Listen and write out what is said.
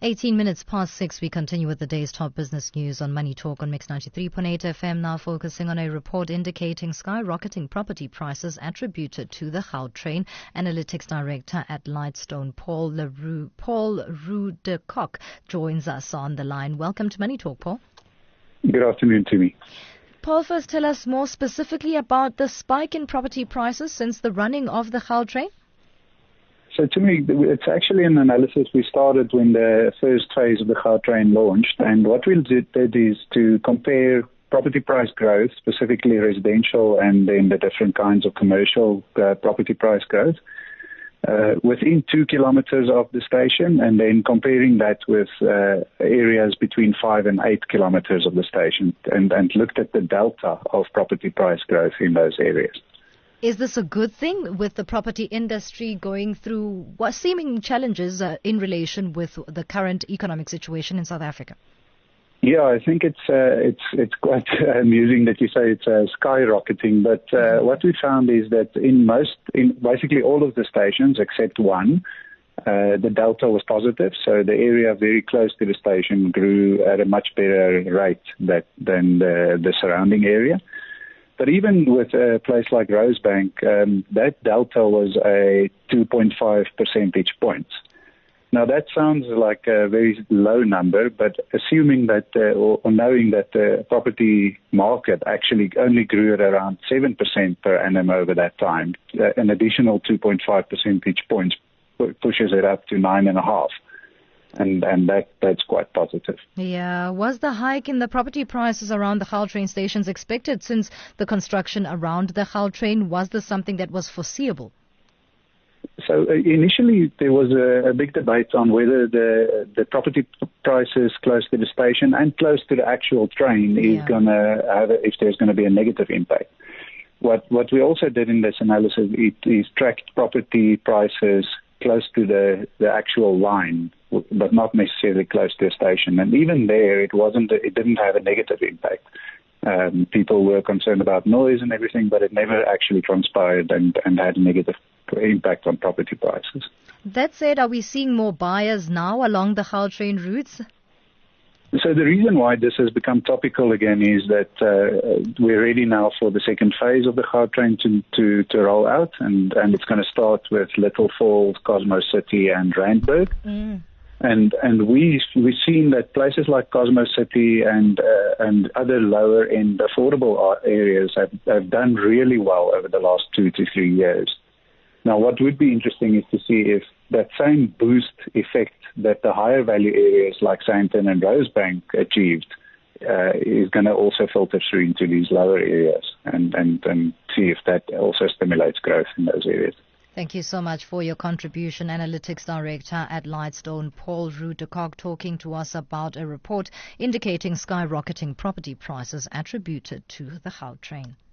18 minutes past 6, we continue with the day's top business news on Money Talk on Mix 93.8 FM, now focusing on a report indicating skyrocketing property prices attributed to the Gautrain. Analytics Director at Lightstone, Paul Rudecock, joins us on the line. Welcome to Money Talk, Paul. Good afternoon, Timmy. Paul, first tell us more specifically about the spike in property prices since the running of the Gautrain. So to me, it's actually an analysis we started when the first phase of the Gautrain launched. And what we did is to compare property price growth, specifically residential and then the different kinds of commercial property price growth, within 2 kilometers of the station, and then comparing that with areas between 5 and 8 kilometers of the station, and looked at the delta of property price growth in those areas. Is this a good thing with the property industry going through what seeming challenges in relation with the current economic situation in South Africa? Yeah, I think it's quite amusing that you say it's skyrocketing. But what we found is that in basically all of the stations except one, the delta was positive. So the area very close to the station grew at a much better rate than the surrounding area. But even with a place like Rosebank, that delta was a 2.5 percentage points. Now that sounds like a very low number, but assuming that or knowing that the property market actually only grew at around 7% per annum over that time, an additional 2.5 percentage points pushes it up to 9.5%. And that's quite positive. Yeah. Was the hike in the property prices around the Gautrain stations expected since the construction around the Gautrain? Was this something that was foreseeable? So initially there was a big debate on whether the property prices close to the station and close to the actual train is going to have, if there's going to be a negative impact. What we also did in this analysis is tracked property prices close to the actual line, but not necessarily close to a station. And even there, it didn't have a negative impact. People were concerned about noise and everything, but it never actually transpired and had a negative impact on property prices. That said, are we seeing more buyers now along the Gautrain routes? So the reason why this has become topical again is that we're ready now for the second phase of the Gautrain to roll out, and it's going to start with Little Falls, Cosmos City, and Randburg. And we've seen that places like Cosmos City and other lower end affordable areas have done really well over the last 2 to 3 years. Now, what would be interesting is to see if that same boost effect that the higher value areas like Sandton and Rosebank achieved is going to also filter through into these lower areas and see if that also stimulates growth in those areas. Thank you so much for your contribution. Analytics Director at Lightstone, Paul Rudecock, talking to us about a report indicating skyrocketing property prices attributed to the Gautrain.